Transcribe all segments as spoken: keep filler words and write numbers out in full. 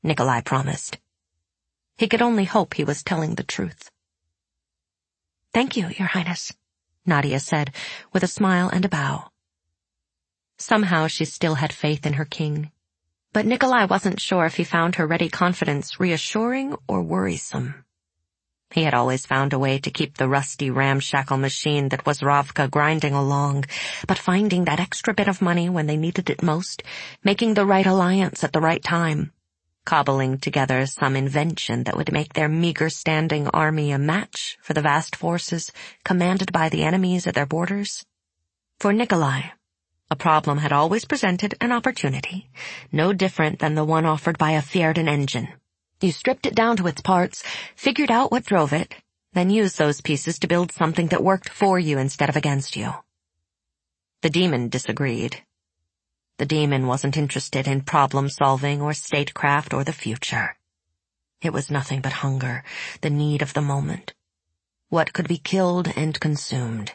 Nikolai promised. He could only hope he was telling the truth. "Thank you, Your Highness," Nadia said, with a smile and a bow. Somehow she still had faith in her king, but Nikolai wasn't sure if he found her ready confidence reassuring or worrisome. He had always found a way to keep the rusty ramshackle machine that was Ravka grinding along, but finding that extra bit of money when they needed it most, making the right alliance at the right time, cobbling together some invention that would make their meager standing army a match for the vast forces commanded by the enemies at their borders. For Nikolai, a problem had always presented an opportunity, no different than the one offered by a Fjärden engine. You stripped it down to its parts, figured out what drove it, then used those pieces to build something that worked for you instead of against you. The demon disagreed. The demon wasn't interested in problem-solving or statecraft or the future. It was nothing but hunger, the need of the moment. What could be killed and consumed.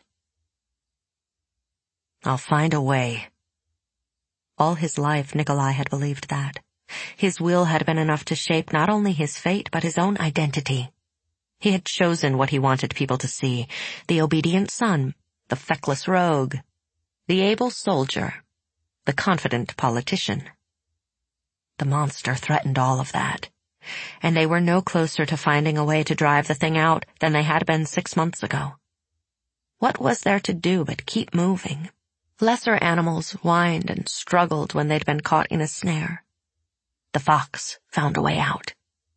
"I'll find a way." All his life, Nikolai had believed that. His will had been enough to shape not only his fate but his own identity. He had chosen what he wanted people to see, the obedient son, the feckless rogue, the able soldier, the confident politician. The monster threatened all of that, and they were no closer to finding a way to drive the thing out than they had been six months ago. What was there to do but keep moving? Lesser animals whined and struggled when they'd been caught in a snare. The fox found a way out.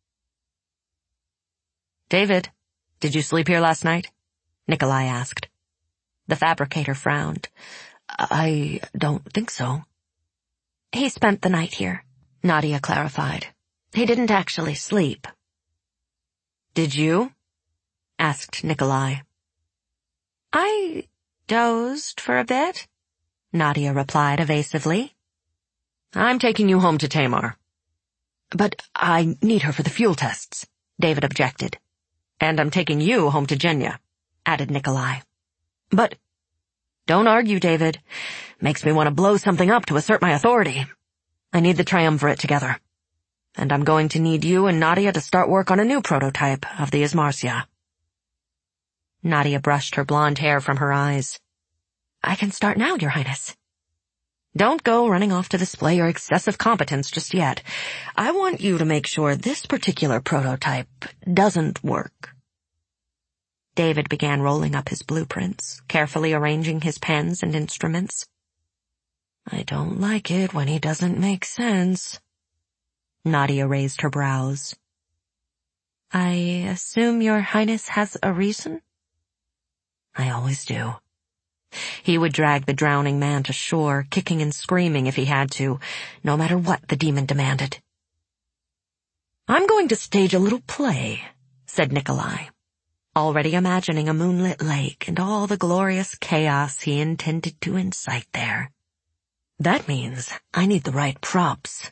"David, did you sleep here last night?" Nikolai asked. The fabricator frowned. "I don't think so." "He spent the night here," Nadia clarified. "He didn't actually sleep." "Did you?" asked Nikolai. "I dozed for a bit," Nadia replied evasively. "I'm taking you home to Tamar." "But I need her for the fuel tests," David objected. "And I'm taking you home to Genya," added Nikolai. "But—" "Don't argue, David. Makes me want to blow something up to assert my authority. I need the triumvirate together. And I'm going to need you and Nadia to start work on a new prototype of the Ismarsia." Nadia brushed her blonde hair from her eyes. "I can start now, Your Highness." "Don't go running off to display your excessive competence just yet. I want you to make sure this particular prototype doesn't work." David began rolling up his blueprints, carefully arranging his pens and instruments. "I don't like it when he doesn't make sense." Nadia raised her brows. "I assume Your Highness has a reason?" "I always do." He would drag the drowning man to shore, kicking and screaming if he had to, no matter what the demon demanded. "I'm going to stage a little play," said Nikolai, already imagining a moonlit lake and all the glorious chaos he intended to incite there. "That means I need the right props."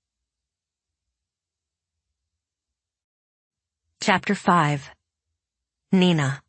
Chapter five. Nina.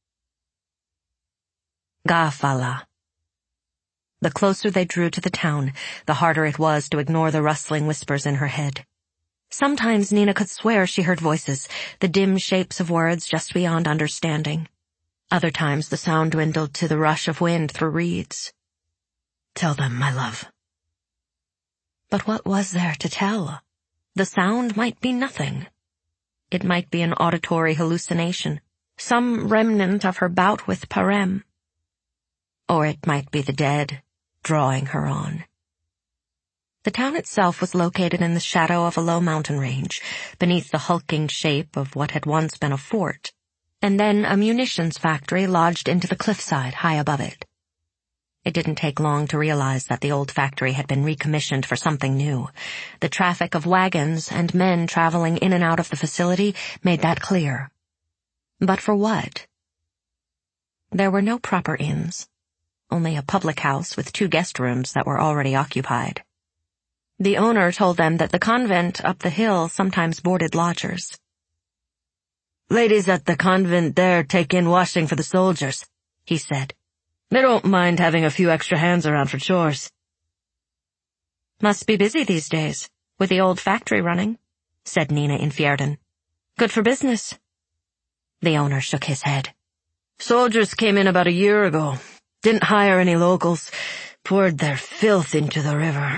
Gafala. The closer they drew to the town, the harder it was to ignore the rustling whispers in her head. Sometimes Nina could swear she heard voices, the dim shapes of words just beyond understanding. Other times the sound dwindled to the rush of wind through reeds. "Tell them, my love." But what was there to tell? The sound might be nothing. It might be an auditory hallucination, some remnant of her bout with Parem. Or it might be the dead, drawing her on. The town itself was located in the shadow of a low mountain range, beneath the hulking shape of what had once been a fort, and then a munitions factory lodged into the cliffside high above it. It didn't take long to realize that the old factory had been recommissioned for something new. The traffic of wagons and men traveling in and out of the facility made that clear. But for what? There were no proper inns. Only a public house with two guest rooms that were already occupied. The owner told them that the convent up the hill sometimes boarded lodgers. "Ladies at the convent there take in washing for the soldiers," he said. "They don't mind having a few extra hands around for chores." "Must be busy these days, with the old factory running," said Nina in Fjerden. Good for business. The owner shook his head. Soldiers came in about a year ago. Didn't hire any locals. Poured their filth into the river.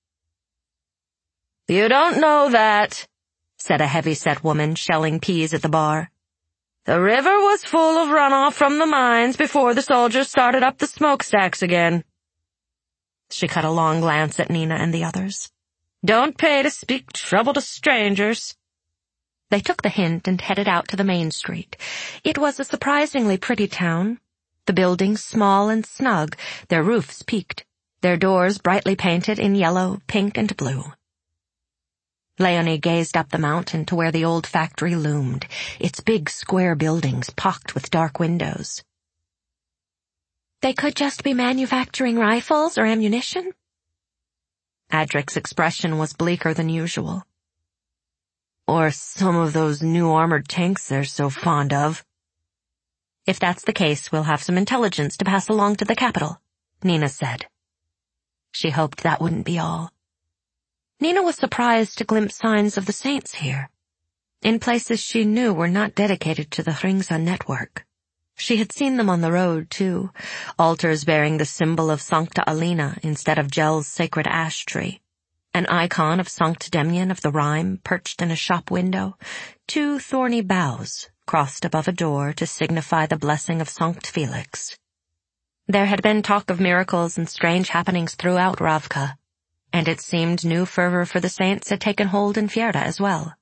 You don't know that, said a heavy-set woman shelling peas at the bar. The river was full of runoff from the mines before the soldiers started up the smokestacks again. She cut a long glance at Nina and the others. Don't pay to speak trouble to strangers. They took the hint and headed out to the main street. It was a surprisingly pretty town. The buildings small and snug, their roofs peaked, their doors brightly painted in yellow, pink, and blue. Leonie gazed up the mountain to where the old factory loomed, its big square buildings pocked with dark windows. They could just be manufacturing rifles or ammunition? Adric's expression was bleaker than usual. Or some of those new armored tanks they're so fond of. If that's the case, we'll have some intelligence to pass along to the capital, Nina said. She hoped that wouldn't be all. Nina was surprised to glimpse signs of the saints here, in places she knew were not dedicated to the Hringsa network. She had seen them on the road, too, altars bearing the symbol of Sancta Alina instead of Gel's sacred ash tree, an icon of Sankt Demian of the Rhine perched in a shop window, two thorny boughs crossed above a door to signify the blessing of Sankt Felix. There had been talk of miracles and strange happenings throughout Ravka, and it seemed new fervor for the saints had taken hold in Fjerda as well.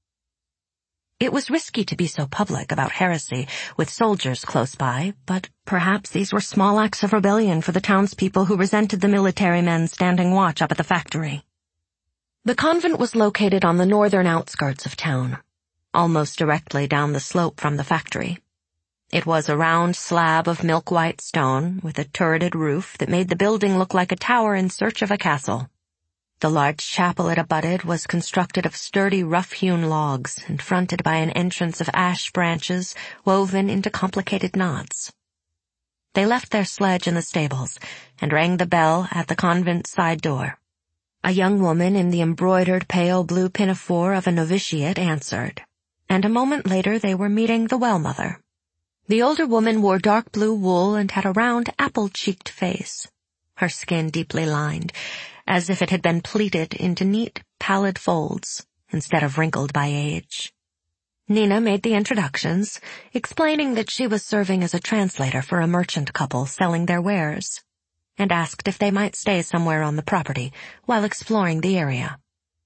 It was risky to be so public about heresy with soldiers close by, but perhaps these were small acts of rebellion for the townspeople who resented the military men standing watch up at the factory. The convent was located on the northern outskirts of town, almost directly down the slope from the factory. It was a round slab of milk-white stone with a turreted roof that made the building look like a tower in search of a castle. The large chapel it abutted was constructed of sturdy, rough-hewn logs and fronted by an entrance of ash branches woven into complicated knots. They left their sledge in the stables and rang the bell at the convent's side door. A young woman in the embroidered pale blue pinafore of a novitiate answered, and a moment later they were meeting the well-mother. The older woman wore dark blue wool and had a round, apple-cheeked face, her skin deeply lined, as if it had been pleated into neat, pallid folds instead of wrinkled by age. Nina made the introductions, explaining that she was serving as a translator for a merchant couple selling their wares, and asked if they might stay somewhere on the property while exploring the area.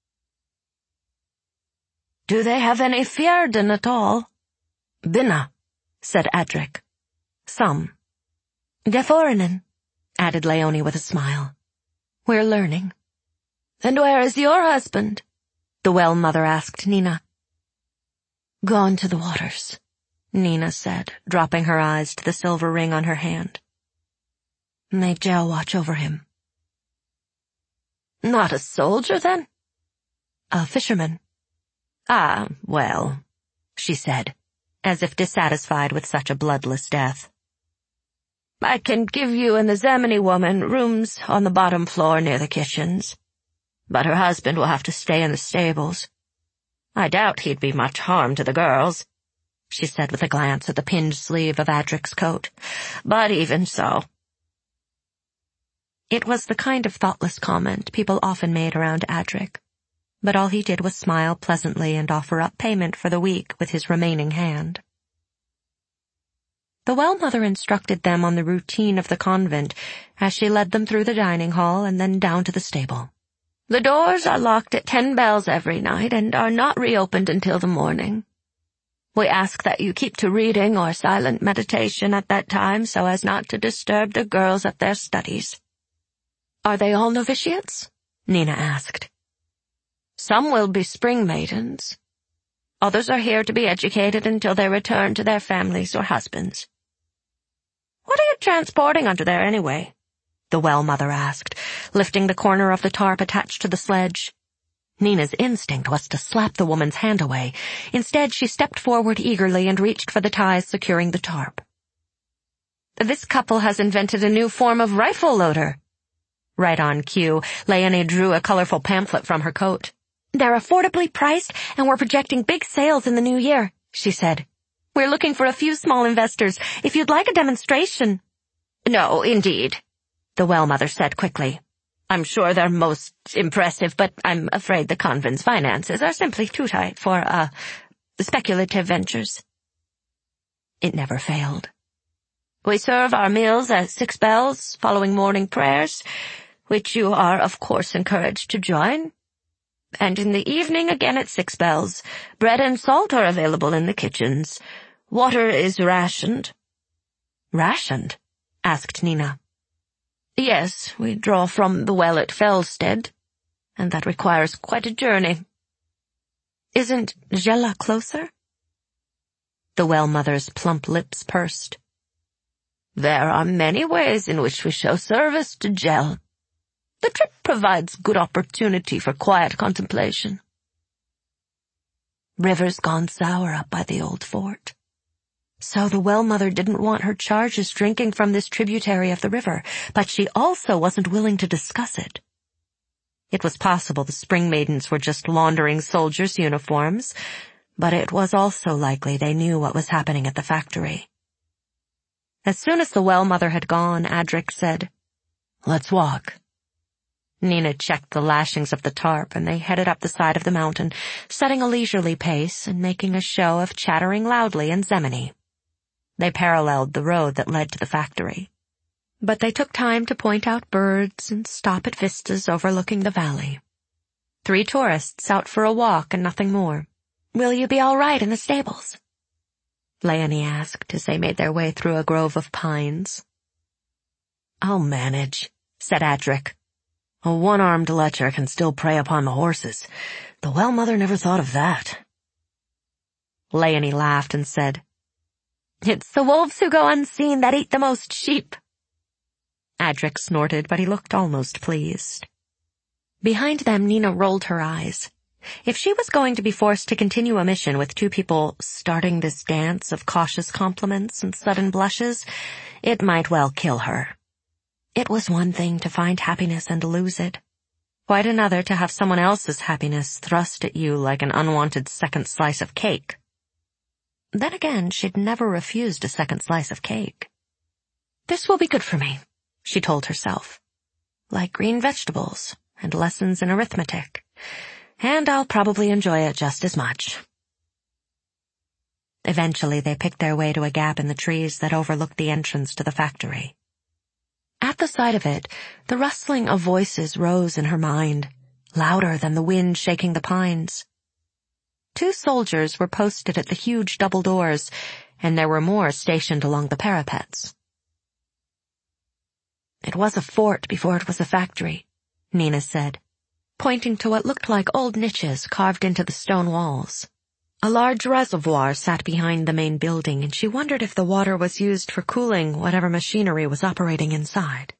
Do they have any Fjerden at all? Binna, said Adric. Some. Geforinen, added Leonie with a smile. We're learning. And where is your husband? The well-mother asked Nina. Gone to the waters, Nina said, dropping her eyes to the silver ring on her hand. May Gel watch over him. Not a soldier, then? A fisherman. Ah, well, she said, as if dissatisfied with such a bloodless death. I can give you and the Zemeni woman rooms on the bottom floor near the kitchens, but her husband will have to stay in the stables. I doubt he'd be much harm to the girls, she said with a glance at the pinned sleeve of Adric's coat, but even so. It was the kind of thoughtless comment people often made around Adric, but all he did was smile pleasantly and offer up payment for the week with his remaining hand. The well-mother instructed them on the routine of the convent as she led them through the dining hall and then down to the stable. The doors are locked at ten bells every night and are not reopened until the morning. We ask that you keep to reading or silent meditation at that time so as not to disturb the girls at their studies. Are they all novitiates? Nina asked. Some will be spring maidens. Others are here to be educated until they return to their families or husbands. What are you transporting under there anyway? The well-mother asked, lifting the corner of the tarp attached to the sledge. Nina's instinct was to slap the woman's hand away. Instead, she stepped forward eagerly and reached for the ties securing the tarp. This couple has invented a new form of rifle loader. Right on cue, Leonie drew a colorful pamphlet from her coat. They're affordably priced, and we're projecting big sales in the new year, she said. We're looking for a few small investors, if you'd like a demonstration. No, indeed, the well mother said quickly. I'm sure they're most impressive, but I'm afraid the convent's finances are simply too tight for, uh, speculative ventures. It never failed. We serve our meals at six bells following morning prayers, which you are, of course, encouraged to join. And in the evening again at six bells. Bread and salt are available in the kitchens. Water is rationed. Rationed? Asked Nina. Yes, we draw from the well at Felsted, and that requires quite a journey. Isn't Jella closer? The well mother's plump lips pursed. There are many ways in which we show service to Jell. The trip provides good opportunity for quiet contemplation. River's gone sour up by the old fort. So the well mother didn't want her charges drinking from this tributary of the river, but she also wasn't willing to discuss it. It was possible the spring maidens were just laundering soldiers' uniforms, but it was also likely they knew what was happening at the factory. As soon as the well mother had gone, Adric said, Let's walk. Nina checked the lashings of the tarp, and they headed up the side of the mountain, setting a leisurely pace and making a show of chattering loudly in Zemini. They paralleled the road that led to the factory. But they took time to point out birds and stop at vistas overlooking the valley. Three tourists out for a walk and nothing more. Will you be all right in the stables? Leonie asked as they made their way through a grove of pines. I'll manage, said Adric. A one-armed lecher can still prey upon the horses. The well mother never thought of that. Leonie laughed and said, It's the wolves who go unseen that eat the most sheep. Adric snorted, but he looked almost pleased. Behind them, Nina rolled her eyes. If she was going to be forced to continue a mission with two people starting this dance of cautious compliments and sudden blushes, it might well kill her. It was one thing to find happiness and lose it. Quite another to have someone else's happiness thrust at you like an unwanted second slice of cake. Then again, she'd never refused a second slice of cake. This will be good for me, she told herself. Like green vegetables and lessons in arithmetic. And I'll probably enjoy it just as much. Eventually, they picked their way to a gap in the trees that overlooked the entrance to the factory. At the sight of it, the rustling of voices rose in her mind, louder than the wind shaking the pines. Two soldiers were posted at the huge double doors, and there were more stationed along the parapets. It was a fort before it was a factory, Nina said, pointing to what looked like old niches carved into the stone walls. A large reservoir sat behind the main building, and she wondered if the water was used for cooling whatever machinery was operating inside.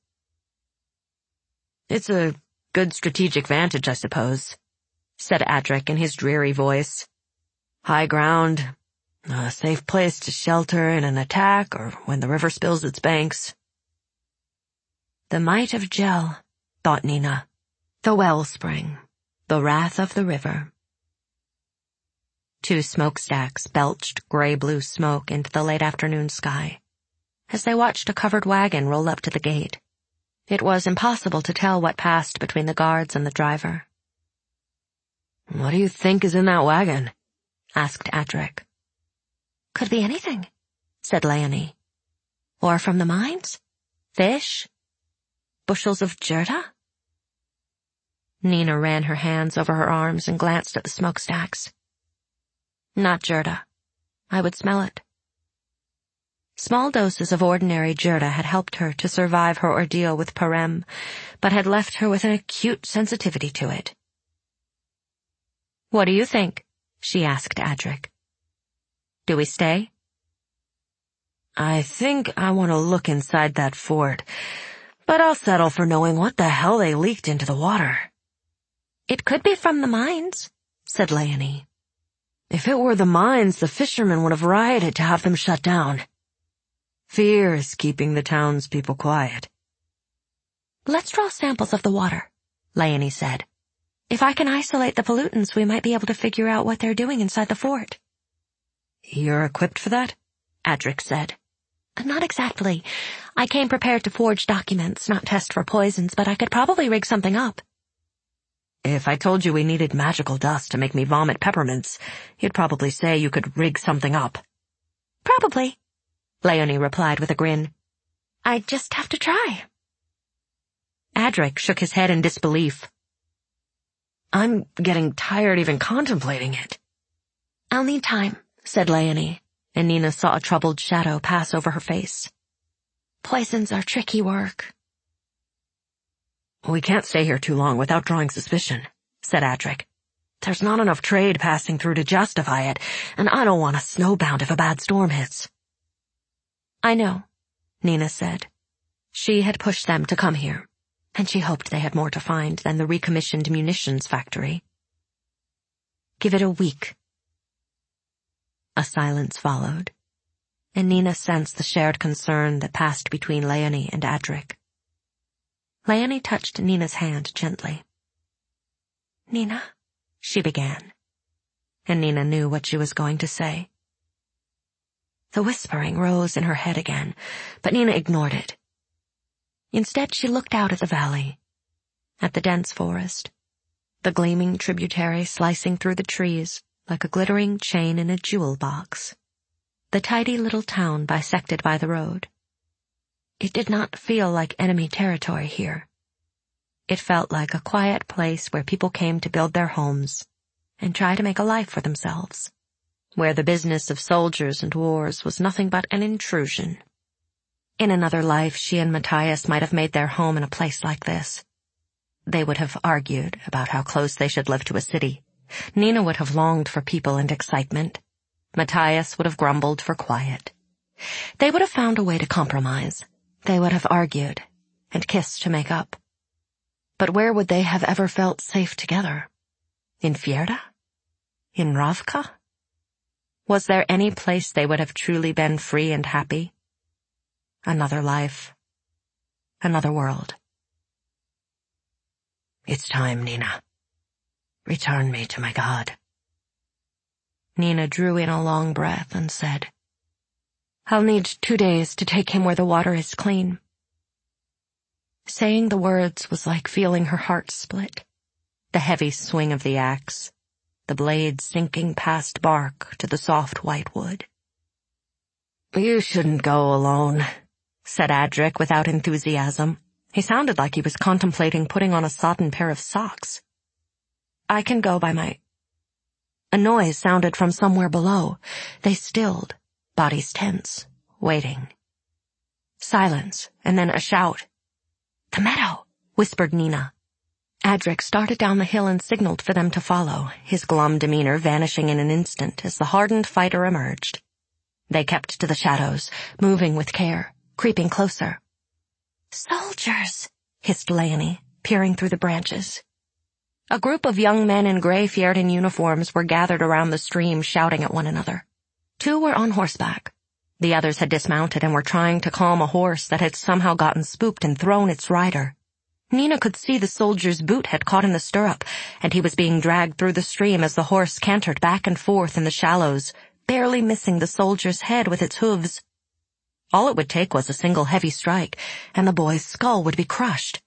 It's a good strategic vantage, I suppose, said Adric in his dreary voice. High ground, a safe place to shelter in an attack or when the river spills its banks. The might of Jell, thought Nina. The wellspring, the wrath of the river. Two smokestacks belched gray-blue smoke into the late afternoon sky. As they watched a covered wagon roll up to the gate, it was impossible to tell what passed between the guards and the driver. What do you think is in that wagon? Asked Adric. Could be anything, said Leonie. Or from the mines? Fish? Bushels of jerda? Nina ran her hands over her arms and glanced at the smokestacks. Not jerda. I would smell it. Small doses of ordinary jerda had helped her to survive her ordeal with Parem, but had left her with an acute sensitivity to it. What do you think? She asked Adric. Do we stay? I think I want to look inside that fort, but I'll settle for knowing what the hell they leaked into the water. It could be from the mines, said Leonie. If it were the mines, the fishermen would have rioted to have them shut down. Fear is keeping the townspeople quiet. Let's draw samples of the water, Leonie said. If I can isolate the pollutants, we might be able to figure out what they're doing inside the fort. You're equipped for that? Adric said. Not exactly. I came prepared to forge documents, not test for poisons, but I could probably rig something up. If I told you we needed magical dust to make me vomit peppermints, you'd probably say you could rig something up. Probably, Leonie replied with a grin. I'd just have to try. Adric shook his head in disbelief. I'm getting tired even contemplating it. I'll need time, said Leonie, and Nina saw a troubled shadow pass over her face. Poisons are tricky work. We can't stay here too long without drawing suspicion, said Adric. There's not enough trade passing through to justify it, and I don't want us snowbound if a bad storm hits. I know, Nina said. She had pushed them to come here, and she hoped they had more to find than the recommissioned munitions factory. Give it a week. A silence followed, and Nina sensed the shared concern that passed between Leonie and Adric. Leonie touched Nina's hand gently. Nina, she began, and Nina knew what she was going to say. The whispering rose in her head again, but Nina ignored it. Instead, she looked out at the valley, at the dense forest, the gleaming tributary slicing through the trees like a glittering chain in a jewel box, the tidy little town bisected by the road. It did not feel like enemy territory here. It felt like a quiet place where people came to build their homes and try to make a life for themselves, where the business of soldiers and wars was nothing but an intrusion. In another life, she and Matthias might have made their home in a place like this. They would have argued about how close they should live to a city. Nina would have longed for people and excitement. Matthias would have grumbled for quiet. They would have found a way to compromise. They would have argued and kissed to make up. But where would they have ever felt safe together? In Fjerda? In Ravka? Was there any place they would have truly been free and happy? Another life. Another world. It's time, Nina. Return me to my God. Nina drew in a long breath and said, I'll need two days to take him where the water is clean. Saying the words was like feeling her heart split. The heavy swing of the axe, the blade sinking past bark to the soft white wood. You shouldn't go alone, said Adric without enthusiasm. He sounded like he was contemplating putting on a sodden pair of socks. I can go by my... A noise sounded from somewhere below. They stilled, bodies tense, waiting. Silence, and then a shout. The meadow, whispered Nina. Adric started down the hill and signaled for them to follow, his glum demeanor vanishing in an instant as the hardened fighter emerged. They kept to the shadows, moving with care, creeping closer. Soldiers, hissed Leonie, peering through the branches. A group of young men in gray Fjerdan uniforms were gathered around the stream shouting at one another. Two were on horseback. The others had dismounted and were trying to calm a horse that had somehow gotten spooked and thrown its rider. Nina could see the soldier's boot had caught in the stirrup, and he was being dragged through the stream as the horse cantered back and forth in the shallows, barely missing the soldier's head with its hooves. All it would take was a single heavy strike, and the boy's skull would be crushed.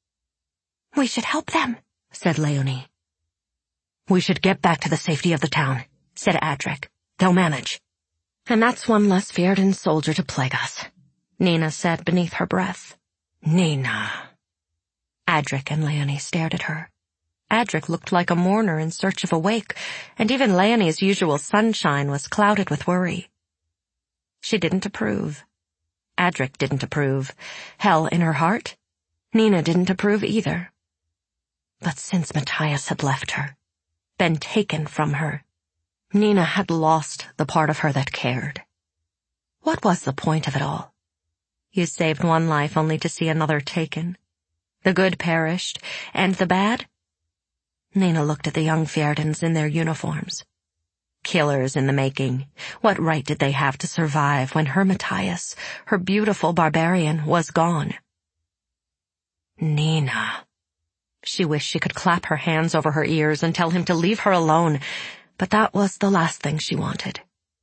We should help them, said Leonie. We should get back to the safety of the town, said Adric. They'll manage. And that's one less Fjerdan soldier to plague us, Nina said beneath her breath. Nina. Adric and Leonie stared at her. Adric looked like a mourner in search of a wake, and even Leonie's usual sunshine was clouded with worry. She didn't approve. Adric didn't approve. Hell, in her heart, Nina didn't approve either. But since Matthias had left her, been taken from her, Nina had lost the part of her that cared. What was the point of it all? You saved one life only to see another taken. The good perished, and the bad? Nina looked at the young Fjerdans in their uniforms. Killers in the making. What right did they have to survive when her Matthias, her beautiful barbarian, was gone? Nina. She wished she could clap her hands over her ears and tell him to leave her alone, but that was the last thing she wanted.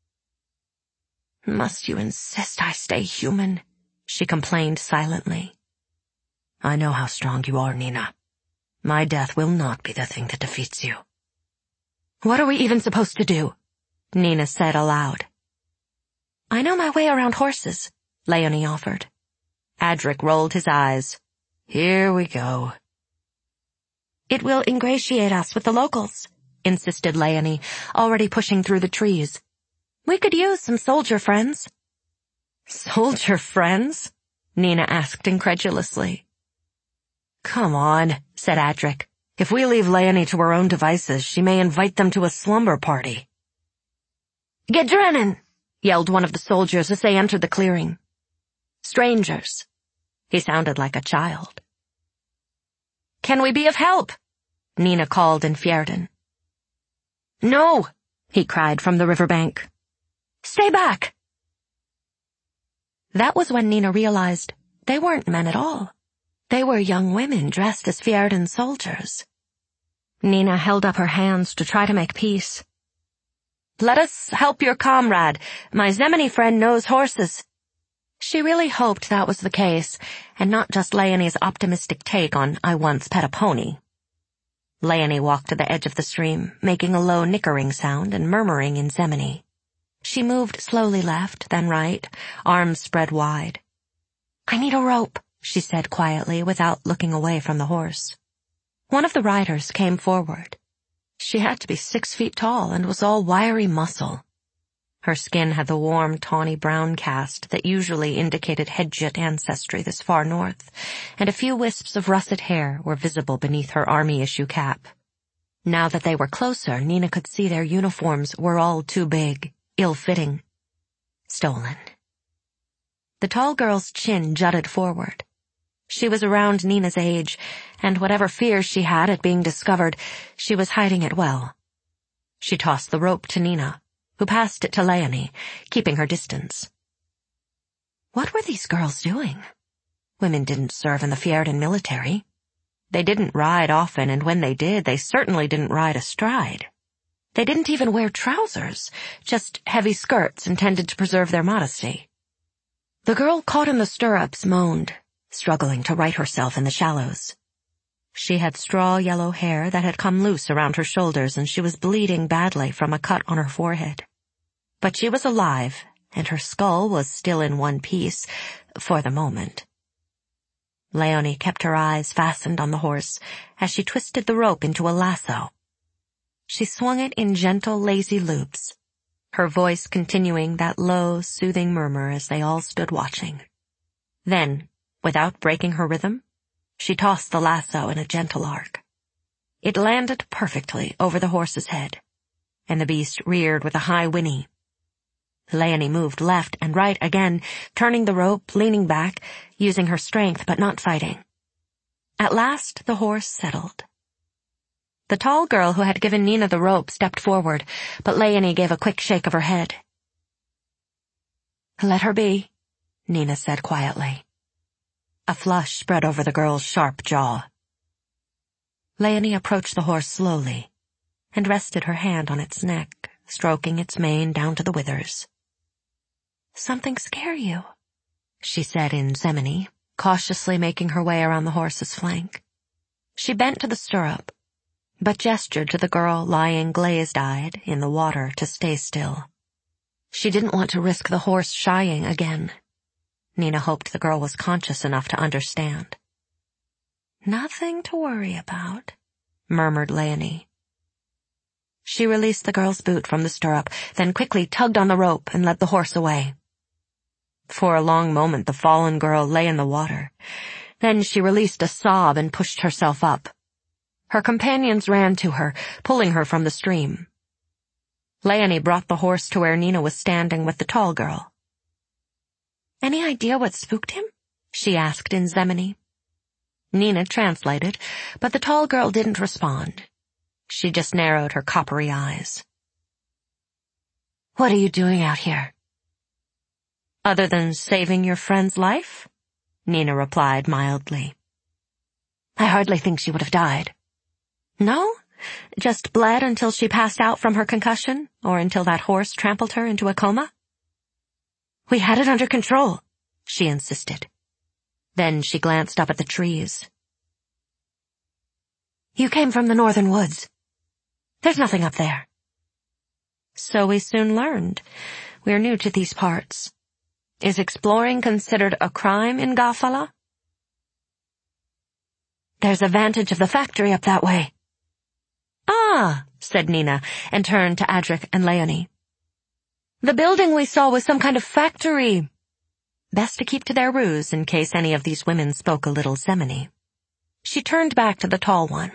"Must you insist I stay human?" she complained silently. "I know how strong you are, Nina. My death will not be the thing that defeats you." "What are we even supposed to do?" Nina said aloud. "I know my way around horses," Leonie offered. Adric rolled his eyes. "Here we go." "It will ingratiate us with the locals," insisted Leonie, already pushing through the trees. "We could use some soldier friends." "Soldier friends?" Nina asked incredulously. "Come on," said Adric. "If we leave Leonie to her own devices, she may invite them to a slumber party." "Get Drennan!" yelled one of the soldiers as they entered the clearing. "Strangers." He sounded like a child. "Can we be of help?" Nina called in Fjerdan. "No!" he cried from the riverbank. "Stay back!" That was when Nina realized they weren't men at all. They were young women dressed as Fjerdan soldiers. Nina held up her hands to try to make peace. "Let us help your comrade. My Zemeni friend knows horses." She really hoped that was the case, and not just Leonie's optimistic take on "I once pet a pony." Leonie walked to the edge of the stream, making a low nickering sound and murmuring in Zemeni. She moved slowly left, then right, arms spread wide. "I need a rope," she said quietly, without looking away from the horse. One of the riders came forward. She had to be six feet tall and was all wiry muscle. Her skin had the warm, tawny brown cast that usually indicated Hedjit ancestry this far north, and a few wisps of russet hair were visible beneath her army-issue cap. Now that they were closer, Nina could see their uniforms were all too big, ill-fitting. Stolen. The tall girl's chin jutted forward. She was around Nina's age, and whatever fears she had at being discovered, she was hiding it well. She tossed the rope to Nina, who passed it to Leonie, keeping her distance. What were these girls doing? Women didn't serve in the Fjerdan military. They didn't ride often, and when they did, they certainly didn't ride astride. They didn't even wear trousers, just heavy skirts intended to preserve their modesty. The girl caught in the stirrups moaned, struggling to right herself in the shallows. She had straw yellow hair that had come loose around her shoulders, and she was bleeding badly from a cut on her forehead. But she was alive, and her skull was still in one piece, for the moment. Leonie kept her eyes fastened on the horse as she twisted the rope into a lasso. She swung it in gentle, lazy loops, her voice continuing that low, soothing murmur as they all stood watching. Then, without breaking her rhythm, she tossed the lasso in a gentle arc. It landed perfectly over the horse's head, and the beast reared with a high whinny. Leonie moved left and right again, turning the rope, leaning back, using her strength but not fighting. At last the horse settled. The tall girl who had given Nina the rope stepped forward, but Leonie gave a quick shake of her head. "Let her be," Nina said quietly. A flush spread over the girl's sharp jaw. Leonie approached the horse slowly and rested her hand on its neck, stroking its mane down to the withers. "Something scare you?" she said in Zemeni, cautiously making her way around the horse's flank. She bent to the stirrup, but gestured to the girl lying glazed-eyed in the water to stay still. She didn't want to risk the horse shying again. Nina hoped the girl was conscious enough to understand. "Nothing to worry about," murmured Leonie. She released the girl's boot from the stirrup, then quickly tugged on the rope and led the horse away. For a long moment the fallen girl lay in the water. Then she released a sob and pushed herself up. Her companions ran to her, pulling her from the stream. Leonie brought the horse to where Nina was standing with the tall girl. "Any idea what spooked him?" she asked in Zemeni. Nina translated, but the tall girl didn't respond. She just narrowed her coppery eyes. "What are you doing out here?" "Other than saving your friend's life?" Nina replied mildly. I hardly think she would have died. No? Just bled until she passed out from her concussion, or until that horse trampled her into a coma? We had it under control, she insisted. Then she glanced up at the trees. You came from the northern woods. There's nothing up there. So we soon learned. We're new to these parts. Is exploring considered a crime in Gafala? There's a vantage of the factory up that way. Ah, said Nina, and turned to Adric and Leonie. The building we saw was some kind of factory. Best to keep to their ruse in case any of these women spoke a little Zemini. She turned back to the tall one.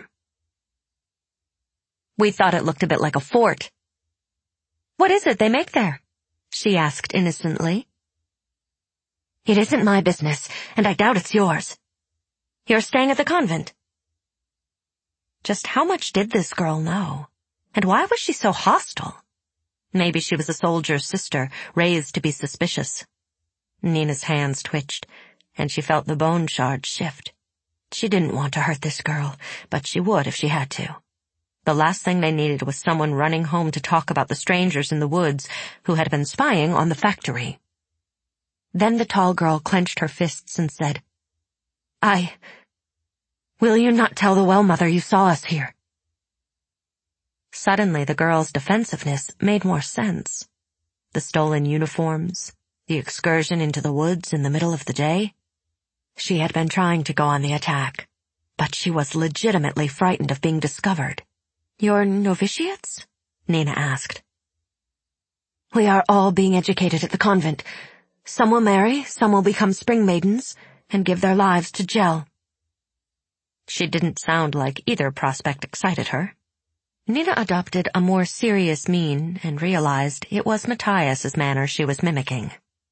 We thought it looked a bit like a fort. What is it they make there? She asked innocently. It isn't my business, and I doubt it's yours. You're staying at the convent. Just how much did this girl know? And why was she so hostile? Maybe she was a soldier's sister, raised to be suspicious. Nina's hands twitched, and she felt the bone shards shift. She didn't want to hurt this girl, but she would if she had to. The last thing they needed was someone running home to talk about the strangers in the woods who had been spying on the factory. Then the tall girl clenched her fists and said, I... Will you not tell the well-mother you saw us here? Suddenly the girl's defensiveness made more sense. The stolen uniforms, the excursion into the woods in the middle of the day. She had been trying to go on the attack, but she was legitimately frightened of being discovered. Your novitiates? Nina asked. We are all being educated at the convent. Some will marry, some will become spring maidens, and give their lives to Jel. She didn't sound like either prospect excited her. Nina adopted a more serious mien and realized it was Matthias's manner she was mimicking.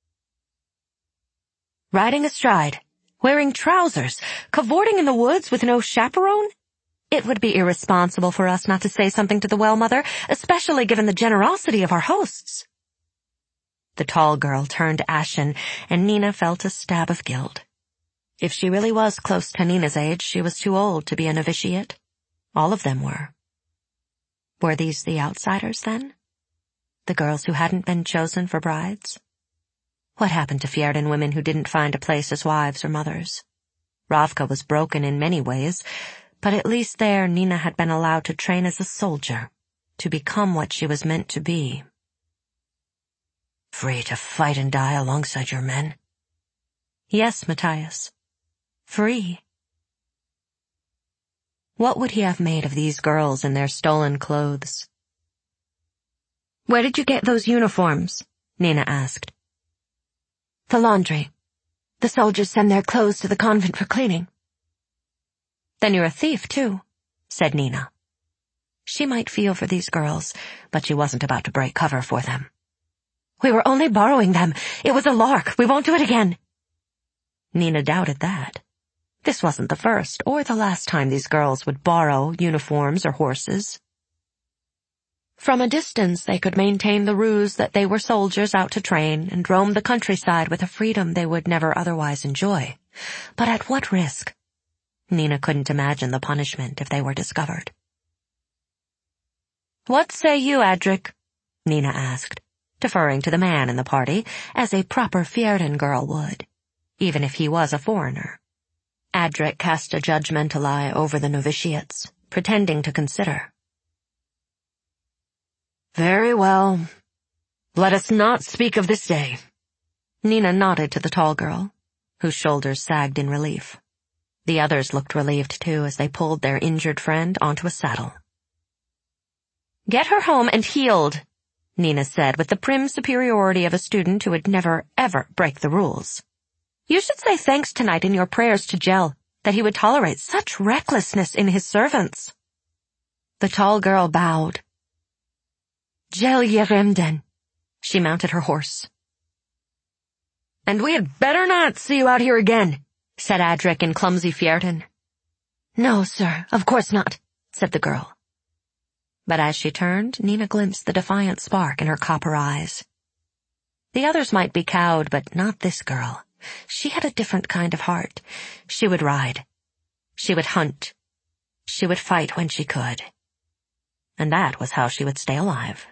Riding astride, wearing trousers, cavorting in the woods with no chaperone? It would be irresponsible for us not to say something to the well-mother, especially given the generosity of our hosts. The tall girl turned ashen, and Nina felt a stab of guilt. If she really was close to Nina's age, she was too old to be a novitiate. All of them were. Were these the outsiders, then? The girls who hadn't been chosen for brides? What happened to Fjerdan women who didn't find a place as wives or mothers? Ravka was broken in many ways, but at least there Nina had been allowed to train as a soldier, to become what she was meant to be. Free to fight and die alongside your men? Yes, Matthias. Free. What would he have made of these girls in their stolen clothes? Where did you get those uniforms? Nina asked. The laundry. The soldiers send their clothes to the convent for cleaning. Then you're a thief, too, said Nina. She might feel for these girls, but she wasn't about to break cover for them. We were only borrowing them. It was a lark. We won't do it again. Nina doubted that. This wasn't the first or the last time these girls would borrow uniforms or horses. From a distance they could maintain the ruse that they were soldiers out to train and roam the countryside with a freedom they would never otherwise enjoy. But at what risk? Nina couldn't imagine the punishment if they were discovered. What say you, Adric? Nina asked, deferring to the man in the party, as a proper Fjerdan girl would, even if he was a foreigner. Adric cast a judgmental eye over the novitiates, pretending to consider. Very well. Let us not speak of this day. Nina nodded to the tall girl, whose shoulders sagged in relief. The others looked relieved too as they pulled their injured friend onto a saddle. Get her home and healed, Nina said with the prim superiority of a student who would never, ever break the rules. You should say thanks tonight in your prayers to Jel, that he would tolerate such recklessness in his servants. The tall girl bowed. Jel Yeremden. She mounted her horse. And we had better not see you out here again, said Adric in clumsy Fjerdan. No, sir, of course not, said the girl. But as she turned, Nina glimpsed the defiant spark in her copper eyes. The others might be cowed, but not this girl. She had a different kind of heart. She would ride. She would hunt. She would fight when she could. And that was how she would stay alive.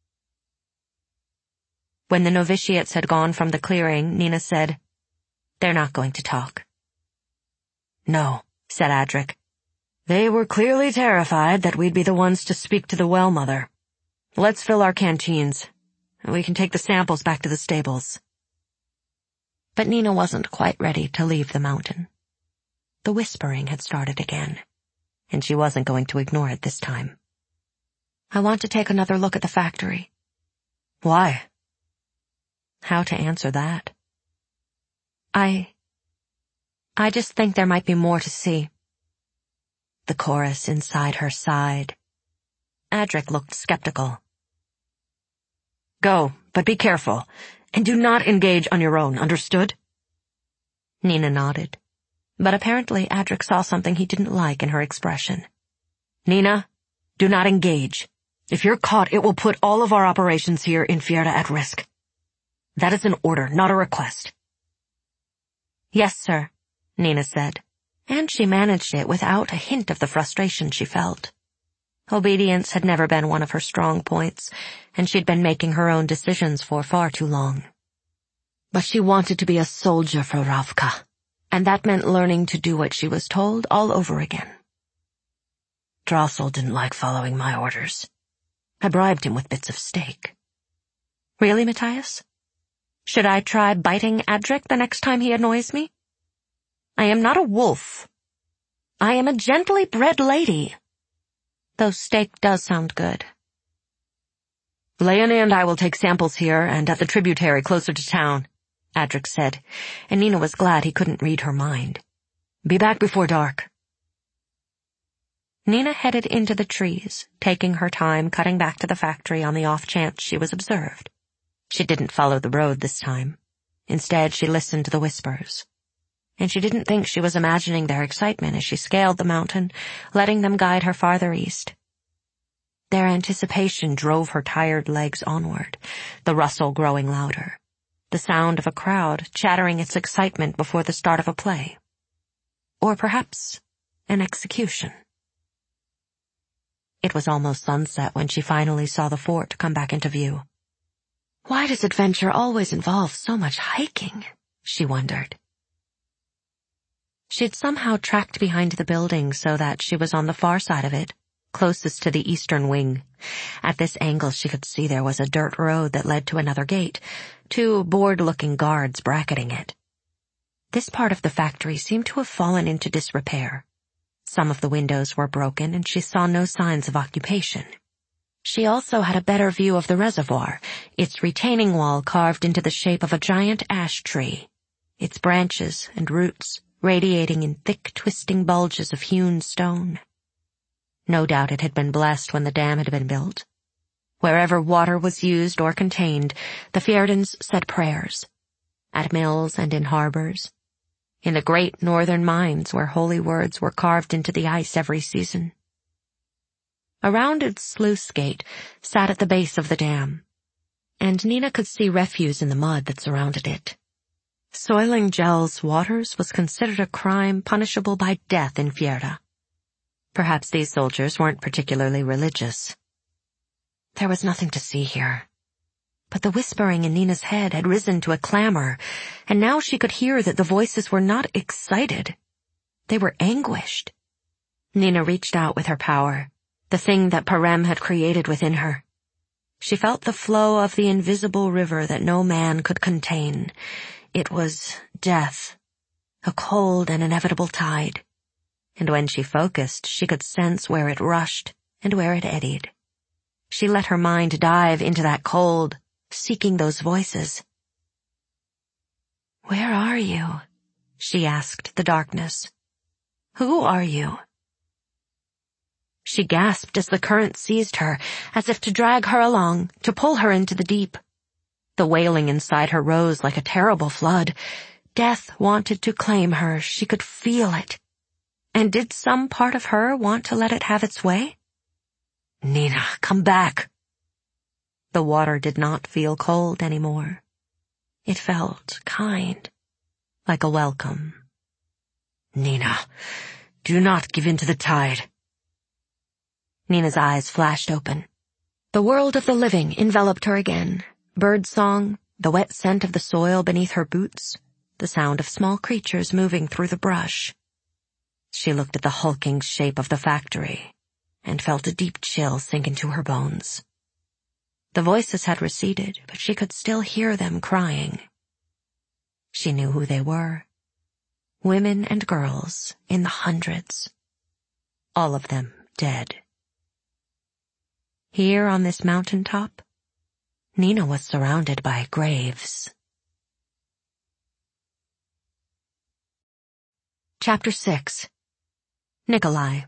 When the novitiates had gone from the clearing, Nina said, "They're not going to talk." "No," said Adric. "They were clearly terrified that we'd be the ones to speak to the well mother. Let's fill our canteens, and we can take the samples back to the stables." But Nina wasn't quite ready to leave the mountain. The whispering had started again, and she wasn't going to ignore it this time. "I want to take another look at the factory." "Why?" How to answer that? I... I just think there might be more to see. The chorus inside her sighed. Adric looked skeptical. "Go, but be careful, and do not engage on your own, understood?" Nina nodded, but apparently Adric saw something he didn't like in her expression. "Nina, do not engage. If you're caught, it will put all of our operations here in Fjerda at risk. That is an order, not a request." "Yes, sir," Nina said, and she managed it without a hint of the frustration she felt. Obedience had never been one of her strong points, and she'd been making her own decisions for far too long. But she wanted to be a soldier for Ravka, and that meant learning to do what she was told all over again. Drossel didn't like following my orders. I bribed him with bits of steak. "Really, Matthias? Should I try biting Adric the next time he annoys me? I am not a wolf. I am a gently bred lady. Though steak does sound good." "Leonie and I will take samples here and at the tributary closer to town," Adric said, and Nina was glad he couldn't read her mind. "Be back before dark." Nina headed into the trees, taking her time cutting back to the factory on the off chance she was observed. She didn't follow the road this time. Instead, she listened to the whispers. And she didn't think she was imagining their excitement as she scaled the mountain, letting them guide her farther east. Their anticipation drove her tired legs onward, the rustle growing louder, the sound of a crowd chattering its excitement before the start of a play. Or perhaps an execution. It was almost sunset when she finally saw the fort come back into view. Why does adventure always involve so much hiking? She wondered. She'd somehow tracked behind the building so that she was on the far side of it, closest to the eastern wing. At this angle she could see there was a dirt road that led to another gate, two bored-looking guards bracketing it. This part of the factory seemed to have fallen into disrepair. Some of the windows were broken and she saw no signs of occupation. She also had a better view of the reservoir, its retaining wall carved into the shape of a giant ash tree, its branches and roots radiating in thick, twisting bulges of hewn stone. No doubt it had been blessed when the dam had been built. Wherever water was used or contained, the Fjerdans said prayers. At mills and in harbors. In the great northern mines where holy words were carved into the ice every season. A rounded sluice gate sat at the base of the dam, and Nina could see refuse in the mud that surrounded it. Soiling Gel's waters was considered a crime punishable by death in Fjerda. Perhaps these soldiers weren't particularly religious. There was nothing to see here. But the whispering in Nina's head had risen to a clamor, and now she could hear that the voices were not excited. They were anguished. Nina reached out with her power, the thing that Parem had created within her. She felt the flow of the invisible river that no man could contain. It was death, a cold and inevitable tide. And when she focused, she could sense where it rushed and where it eddied. She let her mind dive into that cold, seeking those voices. "Where are you?" she asked the darkness. "Who are you?" She gasped as the current seized her, as if to drag her along, to pull her into the deep. The wailing inside her rose like a terrible flood. Death wanted to claim her. She could feel it. And did some part of her want to let it have its way? "Nina, come back." The water did not feel cold anymore. It felt kind, like a welcome. "Nina, Do not give in to the tide. Nina's eyes flashed open. The world of the living enveloped her again. Bird song, the wet scent of the soil beneath her boots, the sound of small creatures moving through the brush. She looked at the hulking shape of the factory and felt a deep chill sink into her bones. The voices had receded, but she could still hear them crying. She knew who they were. Women and girls in the hundreds. All of them dead. Here on this mountaintop, Nina was surrounded by graves. Chapter six. Nikolai.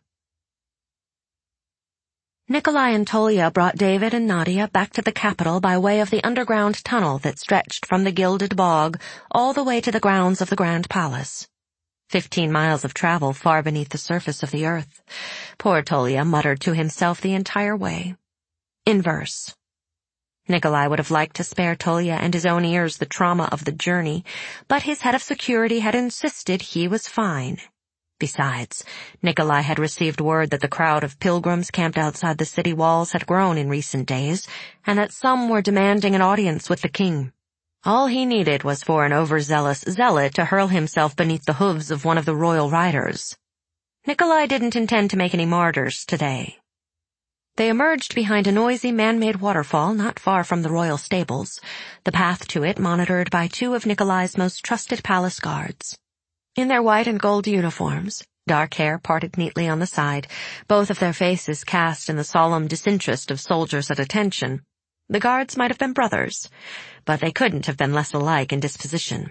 Nikolai and Tolya brought David and Nadia back to the capital by way of the underground tunnel that stretched from the gilded bog all the way to the grounds of the Grand Palace. Fifteen miles of travel far beneath the surface of the earth. Poor Tolya muttered to himself the entire way. In verse. Nikolai would have liked to spare Tolya and his own ears the trauma of the journey, but his head of security had insisted he was fine. Besides, Nikolai had received word that the crowd of pilgrims camped outside the city walls had grown in recent days, and that some were demanding an audience with the king. All he needed was for an overzealous zealot to hurl himself beneath the hooves of one of the royal riders. Nikolai didn't intend to make any martyrs today. They emerged behind a noisy man-made waterfall not far from the royal stables, the path to it monitored by two of Nikolai's most trusted palace guards. In their white and gold uniforms, dark hair parted neatly on the side, both of their faces cast in the solemn disinterest of soldiers at attention, the guards might have been brothers, but they couldn't have been less alike in disposition.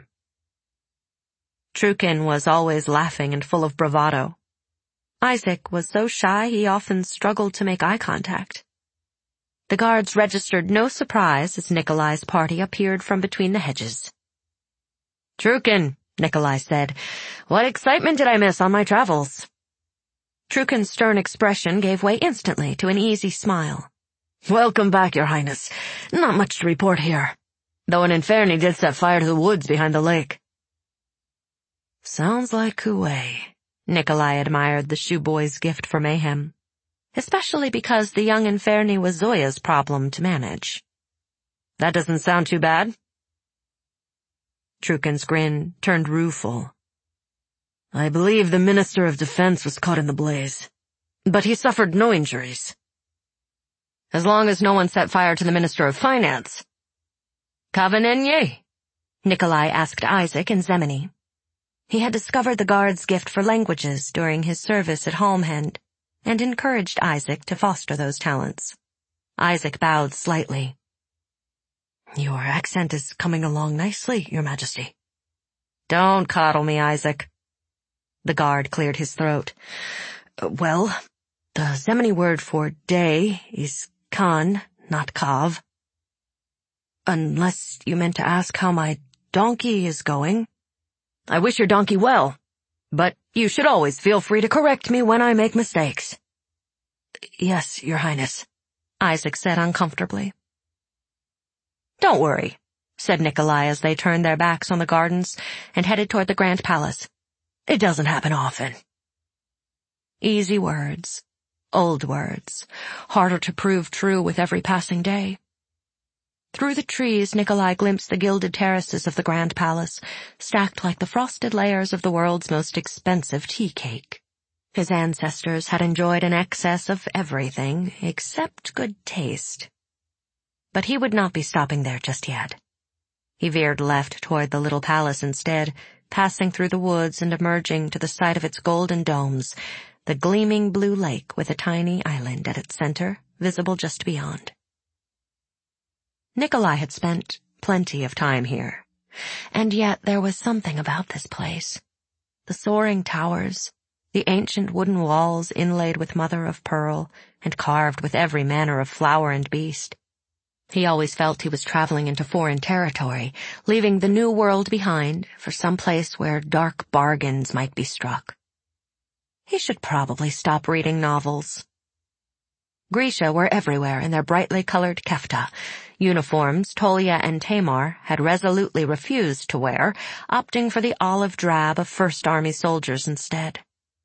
Trukin was always laughing and full of bravado. Isaac was so shy he often struggled to make eye contact. The guards registered no surprise as Nikolai's party appeared from between the hedges. "Trukin," Nikolai said, "what excitement did I miss on my travels?" Trukin's stern expression gave way instantly to an easy smile. "Welcome back, Your Highness. Not much to report here, though an Inferni did set fire to the woods behind the lake." Sounds like Kuwait. Nikolai admired the shoeboy's gift for mayhem, especially because the young Inferni was Zoya's problem to manage. "That doesn't sound too bad." Trukin's grin turned rueful. "I believe the Minister of Defense was caught in the blaze, but he suffered no injuries." "As long as no one set fire to the Minister of Finance." "Kavanenye?" Nikolai asked Isaac in Zemeni. He had discovered the guard's gift for languages during his service at Holmhend, and encouraged Isaac to foster those talents. Isaac bowed slightly. "Your accent is coming along nicely, Your Majesty." "Don't coddle me, Isaac." The guard cleared his throat. "Well, the Zemeni word for day is Khan, not Kav. Unless you meant to ask how my donkey is going." "I wish your donkey well, but you should always feel free to correct me when I make mistakes." "Yes, Your Highness," Isaac said uncomfortably. "Don't worry," said Nikolai as they turned their backs on the gardens and headed toward the Grand Palace. "It doesn't happen often." Easy words, old words, harder to prove true with every passing day. Through the trees, Nikolai glimpsed the gilded terraces of the Grand Palace, stacked like the frosted layers of the world's most expensive tea cake. His ancestors had enjoyed an excess of everything except good taste. But he would not be stopping there just yet. He veered left toward the little palace instead, passing through the woods and emerging to the side of its golden domes, the gleaming blue lake with a tiny island at its center, visible just beyond. Nikolai had spent plenty of time here, and yet there was something about this place. The soaring towers, the ancient wooden walls inlaid with mother of pearl and carved with every manner of flower and beast. He always felt he was traveling into foreign territory, leaving the new world behind for some place where dark bargains might be struck. He should probably stop reading novels. Grisha were everywhere in their brightly colored kefta, uniforms Tolya and Tamar had resolutely refused to wear, opting for the olive drab of First Army soldiers instead.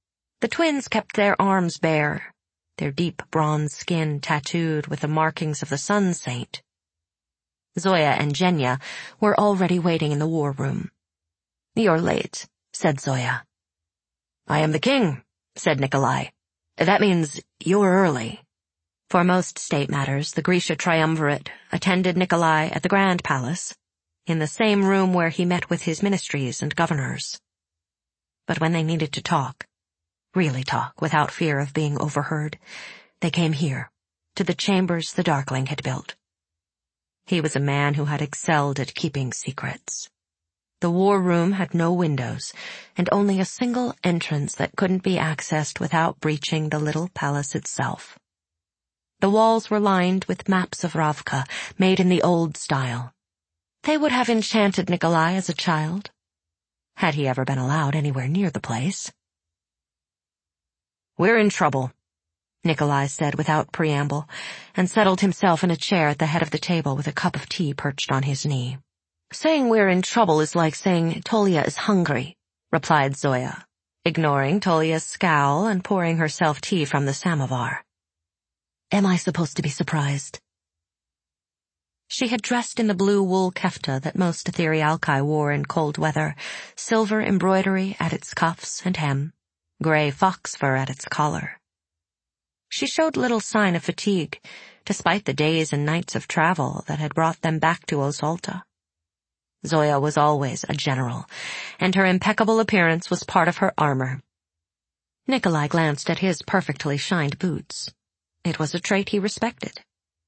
The twins kept their arms bare, their deep bronze skin tattooed with the markings of the Sun Saint. Zoya and Genya were already waiting in the war room. "You're late," said Zoya. "I am the king," said Nikolai. "That means you're early." For most state matters, the Grisha triumvirate attended Nikolai at the Grand Palace, in the same room where he met with his ministries and governors. But when they needed to talk, really talk without fear of being overheard, they came here, to the chambers the Darkling had built. He was a man who had excelled at keeping secrets. The war room had no windows, and only a single entrance that couldn't be accessed without breaching the little palace itself. The walls were lined with maps of Ravka, made in the old style. They would have enchanted Nikolai as a child, had he ever been allowed anywhere near the place. "We're in trouble," Nikolai said without preamble, and settled himself in a chair at the head of the table with a cup of tea perched on his knee. "Saying we're in trouble is like saying Tolia is hungry," replied Zoya, ignoring Tolia's scowl and pouring herself tea from the samovar. "Am I supposed to be surprised?" She had dressed in the blue wool kefta that most Etherealki wore in cold weather, silver embroidery at its cuffs and hem, gray fox fur at its collar. She showed little sign of fatigue, despite the days and nights of travel that had brought them back to Osolta. Zoya was always a general, and her impeccable appearance was part of her armor. Nikolai glanced at his perfectly shined boots. It was a trait he respected.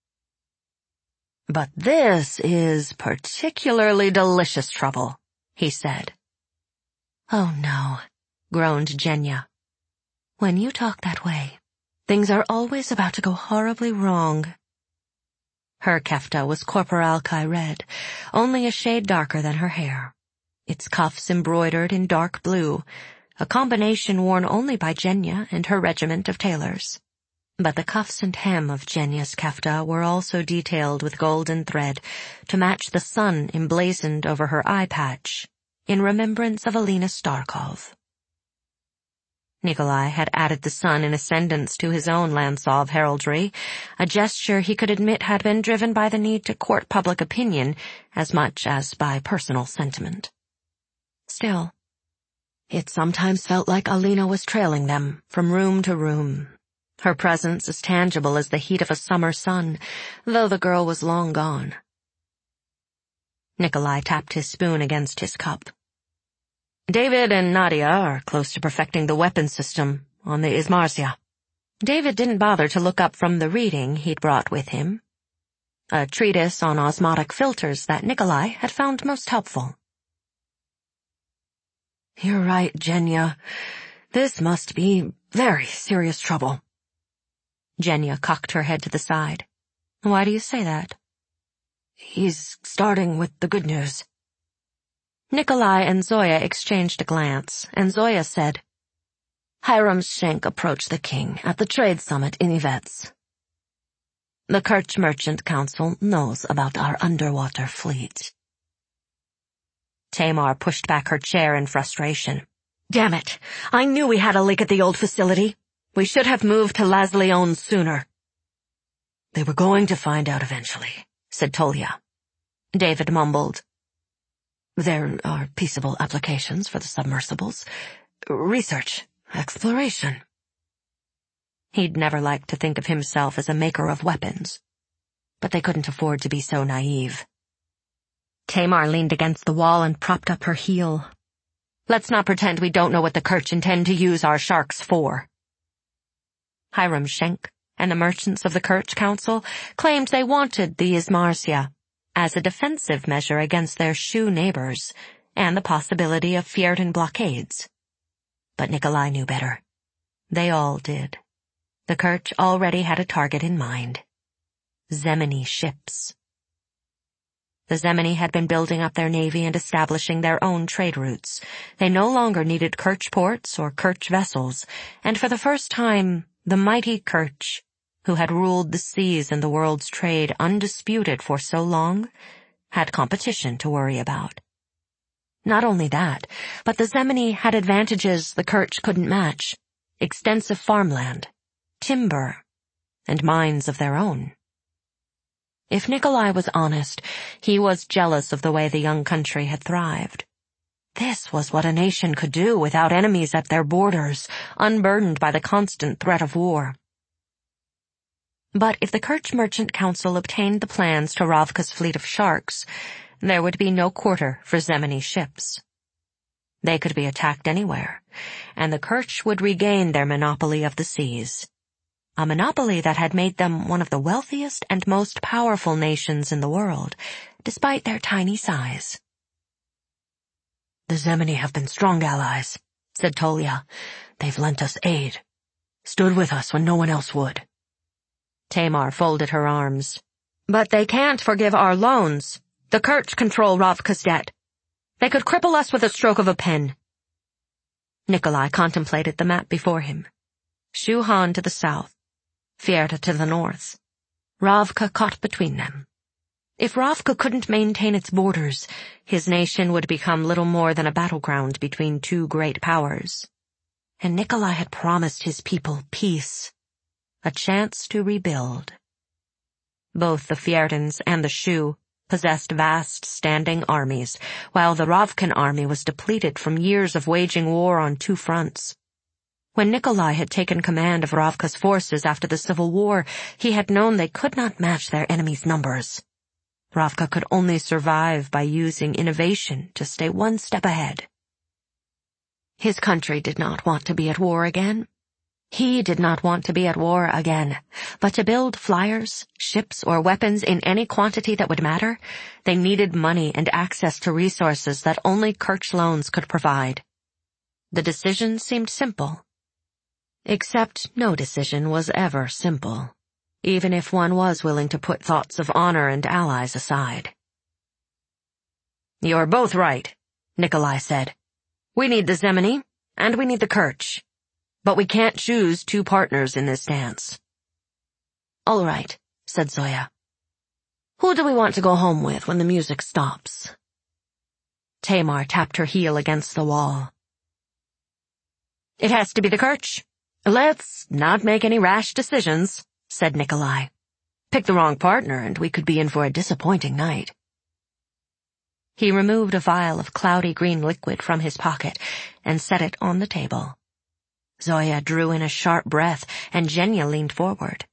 "But this is particularly delicious trouble," he said. "Oh no," groaned Genya. "When you talk that way, things are always about to go horribly wrong." Her kefta was Corporalki red, only a shade darker than her hair, its cuffs embroidered in dark blue, a combination worn only by Genya and her regiment of tailors. But the cuffs and hem of Genya's kefta were also detailed with golden thread to match the sun emblazoned over her eye patch, in remembrance of Alina Starkov. Nikolai had added the sun in ascendance to his own Lansov heraldry, a gesture he could admit had been driven by the need to court public opinion as much as by personal sentiment. Still, it sometimes felt like Alina was trailing them from room to room, her presence as tangible as the heat of a summer sun, though the girl was long gone. Nikolai tapped his spoon against his cup. "David and Nadia are close to perfecting the weapon system on the Izmarzia." David didn't bother to look up from the reading he'd brought with him, a treatise on osmotic filters that Nikolai had found most helpful. "You're right, Genya. This must be very serious trouble." Genya cocked her head to the side. "Why do you say that?" "He's starting with the good news." Nikolai and Zoya exchanged a glance, and Zoya said, "Hiram Schenk approached the king at the trade summit in Ivets. The Kerch Merchant Council knows about our underwater fleet." Tamar pushed back her chair in frustration. "Damn it! I knew we had a leak at the old facility. We should have moved to Las Leones sooner." "They were going to find out eventually," said Tolia. David mumbled, "There are peaceable applications for the submersibles. Research, exploration." He'd never liked to think of himself as a maker of weapons, but they couldn't afford to be so naive. Tamar leaned against the wall and propped up her heel. "Let's not pretend we don't know what the Kerch intend to use our sharks for." Hiram Schenk and the merchants of the Kerch Council claimed they wanted the Izmarzia as a defensive measure against their Shu neighbors and the possibility of Fjerdan blockades. But Nikolai knew better. They all did. The Kerch already had a target in mind. Zemeni ships. The Zemeni had been building up their navy and establishing their own trade routes. They no longer needed Kerch ports or Kerch vessels, and for the first time, the mighty Kerch, who had ruled the seas and the world's trade undisputed for so long, had competition to worry about. Not only that, but the Zemeni had advantages the Kerch couldn't match. extensive farmland, timber, and mines of their own. If Nikolai was honest, he was jealous of the way the young country had thrived. This was what a nation could do without enemies at their borders, unburdened by the constant threat of war. But if the Kerch Merchant Council obtained the plans to Ravka's fleet of sharks, there would be no quarter for Zemeni ships. They could be attacked anywhere, and the Kerch would regain their monopoly of the seas, a monopoly that had made them one of the wealthiest and most powerful nations in the world, despite their tiny size. "The Zemeni have been strong allies," said Tolya. "They've lent us aid, stood with us when no one else would." Tamar folded her arms. "But they can't forgive our loans. The Kerch control Ravka's debt. They could cripple us with a stroke of a pen." Nikolai contemplated the map before him. Shu-Han to the south, Fjerda to the north, Ravka caught between them. If Ravka couldn't maintain its borders, his nation would become little more than a battleground between two great powers. And Nikolai had promised his people peace, a chance to rebuild. Both the Fjerdans and the Shu possessed vast standing armies, while the Ravkan army was depleted from years of waging war on two fronts. When Nikolai had taken command of Ravka's forces after the Civil War, he had known they could not match their enemies' numbers. Ravka could only survive by using innovation to stay one step ahead. His country did not want to be at war again. He did not want to be at war again, but to build flyers, ships, or weapons in any quantity that would matter, they needed money and access to resources that only Kerch loans could provide. The decision seemed simple. Except no decision was ever simple, even if one was willing to put thoughts of honor and allies aside. "You're both right," Nikolai said. "We need the Zemeni, and we need the Kerch. But we can't choose two partners in this dance." "All right," said Zoya. "Who do we want to go home with when the music stops?" Tamar tapped her heel against the wall. "It has to be the Kerch. Let's not make any rash decisions," said Nikolai. "Pick the wrong partner and we could be in for a disappointing night." He removed a vial of cloudy green liquid from his pocket and set it on the table. Zoya drew in a sharp breath, and Genya leaned forward.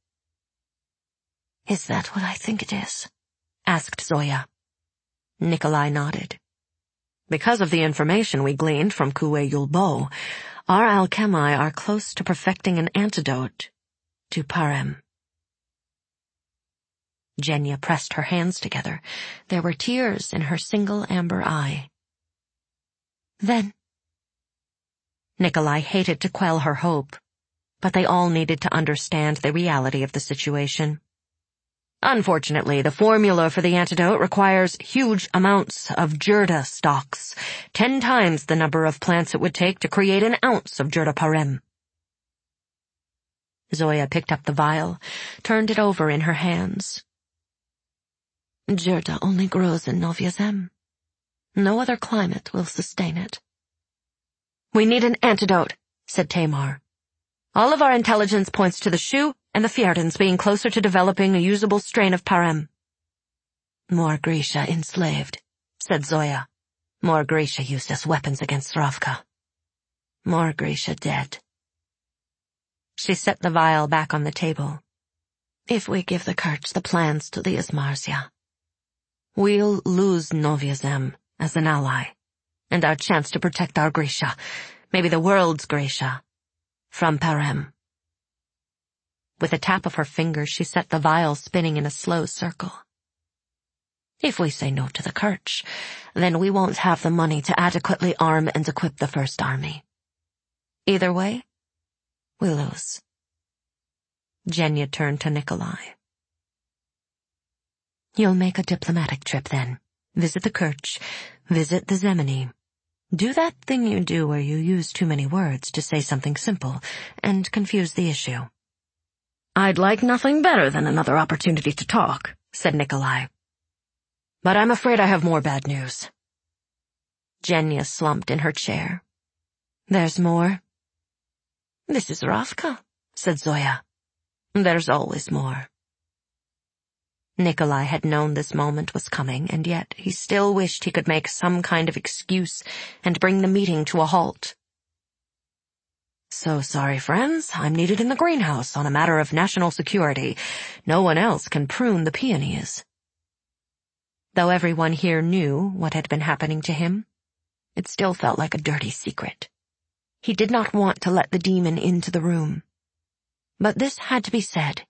"Is that what I think it is?" asked Zoya. Nikolai nodded. "Because of the information we gleaned from Kuei Yulbo, our alchemy are close to perfecting an antidote to Parem." Genya pressed her hands together. There were tears in her single amber eye. "Then..." Nikolai hated to quell her hope, but they all needed to understand the reality of the situation. "Unfortunately, the formula for the antidote requires huge amounts of Jirda stalks, ten times the number of plants it would take to create an ounce of Jirda Parem." Zoya picked up the vial, turned it over in her hands. "Jirda only grows in Novya Zem. No other climate will sustain it." "We need an antidote," said Tamar. "All of our intelligence points to the Shu and the Fjerdans being closer to developing a usable strain of Parem." "More Grisha enslaved," said Zoya. "More Grisha used as weapons against Ravka. More Grisha dead." She set the vial back on the table. "If we give the Kerch the plans to the Izmarzya, we'll lose Novya Zem as an ally, and our chance to protect our Grisha, maybe the world's Grisha, from Parem." With a tap of her fingers, she set the vial spinning in a slow circle. "If we say no to the Kerch, then we won't have the money to adequately arm and equip the First Army. Either way, we lose." Genya turned to Nikolai. "You'll make a diplomatic trip then. Visit the Kerch, visit the Zemeni. Do that thing you do where you use too many words to say something simple and confuse the issue." "I'd like nothing better than another opportunity to talk," said Nikolai. "But I'm afraid I have more bad news." Genya slumped in her chair. "There's more?" "This is Ravka," said Zoya. "There's always more." Nikolai had known this moment was coming, and yet he still wished he could make some kind of excuse and bring the meeting to a halt. "So sorry, friends. I'm needed in the greenhouse on a matter of national security. No one else can prune the peonies." Though everyone here knew what had been happening to him, it still felt like a dirty secret. He did not want to let the demon into the room. But this had to be said.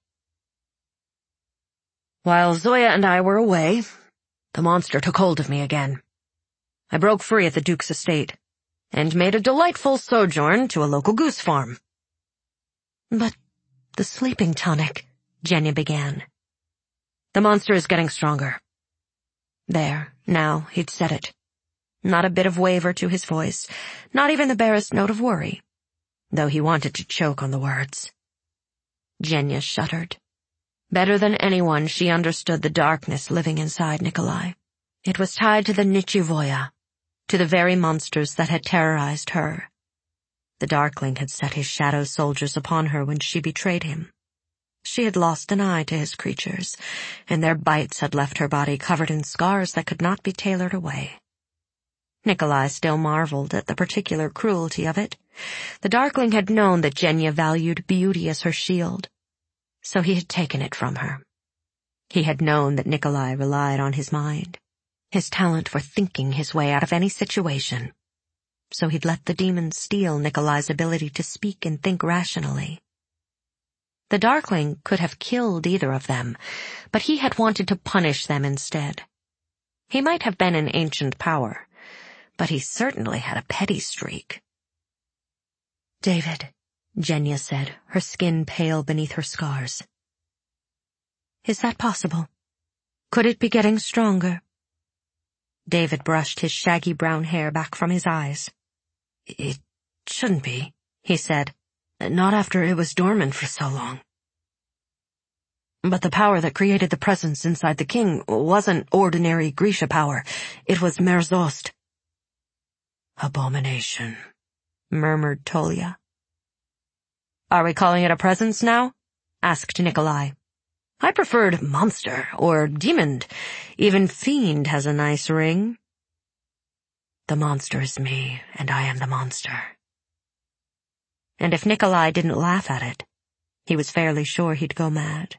"While Zoya and I were away, the monster took hold of me again. I broke free at the Duke's estate, and made a delightful sojourn to a local goose farm." "But the sleeping tonic," Genya began. "The monster is getting stronger." There, now, he'd said it. Not a bit of waver to his voice, not even the barest note of worry, though he wanted to choke on the words. Genya shuddered. Better than anyone, she understood the darkness living inside Nikolai. It was tied to the Nichivoya, to the very monsters that had terrorized her. The Darkling had set his shadow soldiers upon her when she betrayed him. She had lost an eye to his creatures, and their bites had left her body covered in scars that could not be tailored away. Nikolai still marveled at the particular cruelty of it. The Darkling had known that Genya valued beauty as her shield, so he had taken it from her. He had known that Nikolai relied on his mind, his talent for thinking his way out of any situation, so he'd let the demon steal Nikolai's ability to speak and think rationally. The Darkling could have killed either of them, but he had wanted to punish them instead. He might have been an ancient power, but he certainly had a petty streak. "David," Genya said, her skin pale beneath her scars. "Is that possible? Could it be getting stronger?" David brushed his shaggy brown hair back from his eyes. "It shouldn't be," he said. "Not after it was dormant for so long." "But the power that created the presence inside the king wasn't ordinary Grisha power. It was Merzost." "Abomination," murmured Tolya. "Are we calling it a presence now?" asked Nikolai. "I preferred monster or demon. Even fiend has a nice ring." "The monster is me, and I am the monster." And if Nikolai didn't laugh at it, he was fairly sure he'd go mad.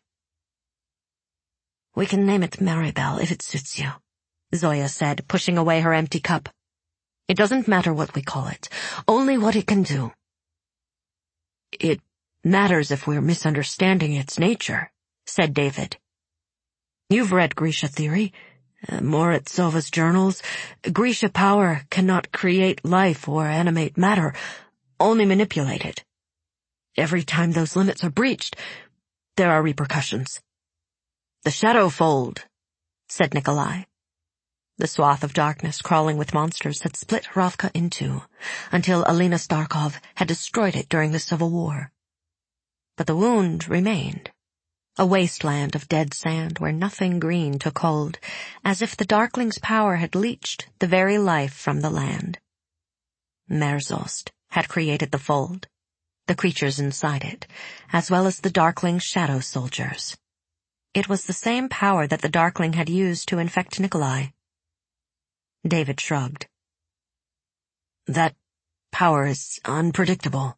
"We can name it Maribel if it suits you," Zoya said, pushing away her empty cup. "It doesn't matter what we call it, only what it can do." "It matters if we're misunderstanding its nature," said David. "You've read Grisha theory, uh, Morozova's journals. Grisha power cannot create life or animate matter, only manipulate it. Every time those limits are breached, there are repercussions." "The shadow fold," said Nikolai. The swath of darkness crawling with monsters had split Ravka in two, until Alina Starkov had destroyed it during the Civil War. But the wound remained, a wasteland of dead sand where nothing green took hold, as if the Darkling's power had leached the very life from the land. Merzost had created the fold, the creatures inside it, as well as the Darkling's shadow soldiers. It was the same power that the Darkling had used to infect Nikolai. David shrugged. "That power is unpredictable."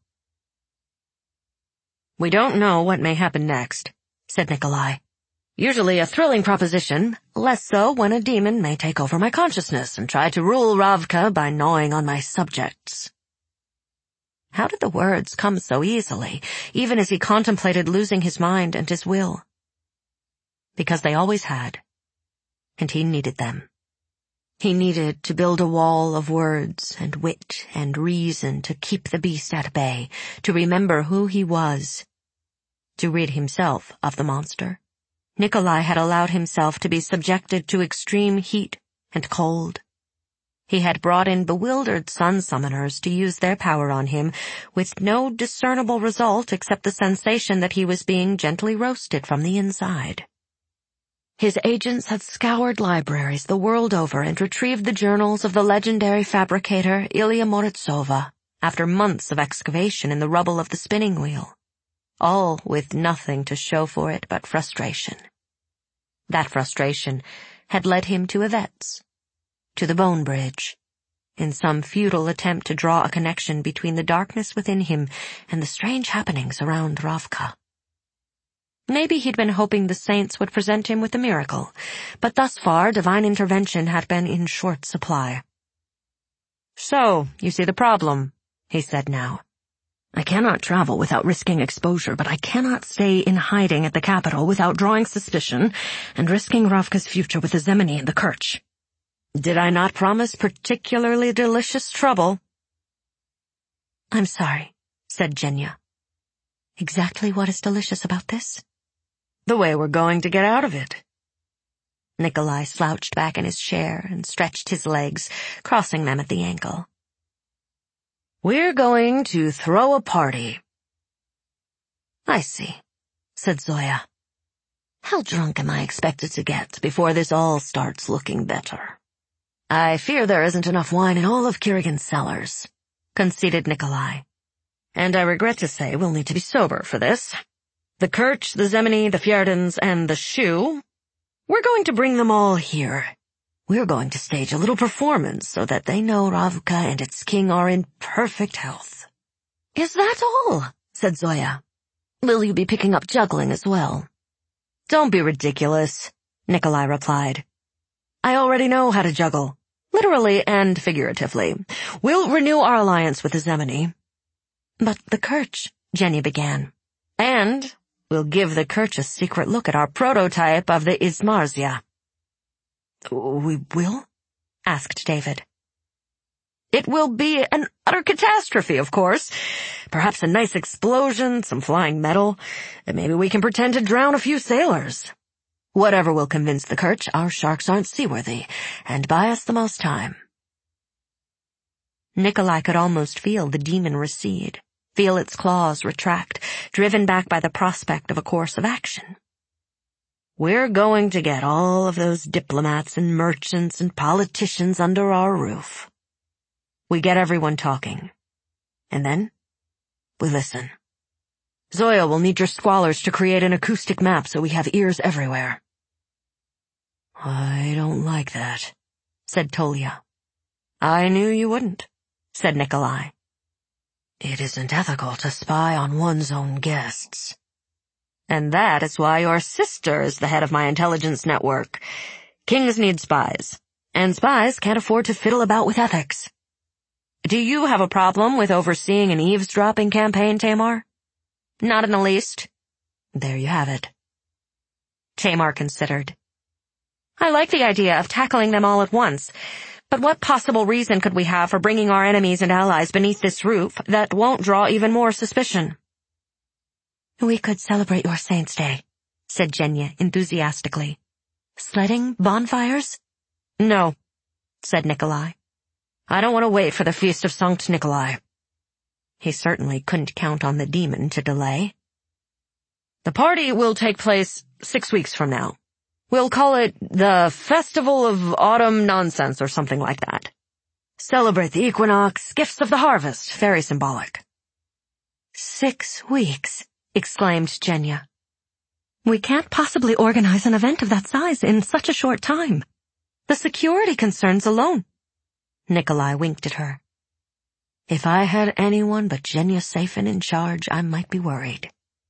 "We don't know what may happen next," said Nikolai. "Usually a thrilling proposition, less so when a demon may take over my consciousness and try to rule Ravka by gnawing on my subjects." How did the words come so easily, even as he contemplated losing his mind and his will? Because they always had, and he needed them. He needed to build a wall of words and wit and reason to keep the beast at bay, to remember who he was, to rid himself of the monster. Nikolai had allowed himself to be subjected to extreme heat and cold. He had brought in bewildered sun summoners to use their power on him, with no discernible result except the sensation that he was being gently roasted from the inside. His agents had scoured libraries the world over and retrieved the journals of the legendary fabricator Ilya Morozova, after months of excavation in the rubble of the spinning wheel, all with nothing to show for it but frustration. That frustration had led him to Yvette's, to the Bone Bridge, in some futile attempt to draw a connection between the darkness within him and the strange happenings around Ravka. Maybe he'd been hoping the saints would present him with a miracle, but thus far divine intervention had been in short supply. "So, you see the problem," he said now. "I cannot travel without risking exposure, but I cannot stay in hiding at the capital without drawing suspicion and risking Ravka's future with the Zemeni and the Kerch. Did I not promise particularly delicious trouble?" "I'm sorry," said Genya. "Exactly what is delicious about this?" "The way we're going to get out of it." Nikolai slouched back in his chair and stretched his legs, crossing them at the ankle. "We're going to throw a party." "I see," said Zoya. "How drunk am I expected to get before this all starts looking better?" "I fear there isn't enough wine in all of Kirigan's cellars," conceded Nikolai. "And I regret to say we'll need to be sober for this. The Kerch, the Zemeni, the Fjerdans, and the Shu, we're going to bring them all here. We're going to stage a little performance so that they know Ravka and its king are in perfect health." "Is that all?" said Zoya. "Will you be picking up juggling as well?" "Don't be ridiculous," Nikolai replied. "I already know how to juggle, literally and figuratively. We'll renew our alliance with the Zemeni." "But the Kerch," Jenny began. "And we'll give the Kerch a secret look at our prototype of the Ismarzia." "We will?" asked David. "It will be an utter catastrophe, of course. Perhaps a nice explosion, some flying metal, and maybe we can pretend to drown a few sailors. Whatever will convince the Kerch our sharks aren't seaworthy, and buy us the most time." Nikolai could almost feel the demon recede, feel its claws retract, driven back by the prospect of a course of action. "We're going to get all of those diplomats and merchants and politicians under our roof. We get everyone talking. And then we listen. Zoya will need your squallers to create an acoustic map so we have ears everywhere." "I don't like that," said Tolia. "I knew you wouldn't," said Nikolai. "It isn't ethical to spy on one's own guests. And that is why your sister is the head of my intelligence network. Kings need spies, and spies can't afford to fiddle about with ethics. Do you have a problem with overseeing an eavesdropping campaign, Tamar?" "Not in the least." "There you have it." Tamar considered. "I like the idea of tackling them all at once, but what possible reason could we have for bringing our enemies and allies beneath this roof that won't draw even more suspicion?" "We could celebrate your Saints' Day," said Genya enthusiastically. "Sledding, bonfires?" "No," said Nikolai. "I don't want to wait for the feast of Sankt Nikolai." He certainly couldn't count on the demon to delay. "The party will take place six weeks from now. We'll call it the Festival of Autumn Nonsense or something like that. Celebrate the equinox, gifts of the harvest, very symbolic." "Six weeks," exclaimed Genya. "We can't possibly organize an event of that size in such a short time. The security concerns alone." Nikolai winked at her. "If I had anyone but Genya Safin in charge, I might be worried."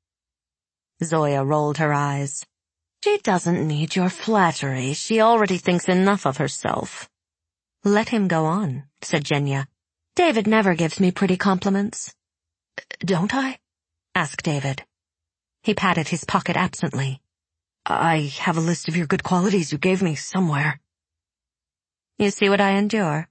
Zoya rolled her eyes. "She doesn't need your flattery. She already thinks enough of herself." "Let him go on," said Genya. "David never gives me pretty compliments." "Don't I?" asked David. He patted his pocket absently. "I have a list of your good qualities you gave me somewhere." "You see what I endure."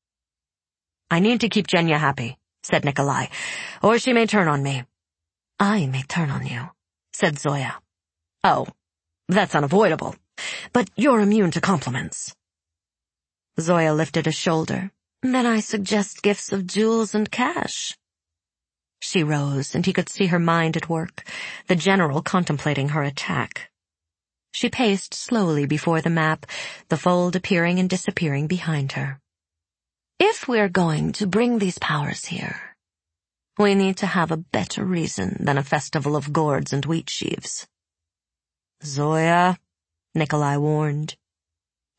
"I need to keep Genya happy," said Nikolai, "or she may turn on me." "I may turn on you," said Zoya. "Oh, that's unavoidable. But you're immune to compliments." Zoya lifted a shoulder. "Then I suggest gifts of jewels and cash." She rose, and he could see her mind at work, the general contemplating her attack. She paced slowly before the map, the fold appearing and disappearing behind her. "If we're going to bring these powers here, We need to have a better reason than a festival of gourds and wheat sheaves. Zoya, Nikolai warned.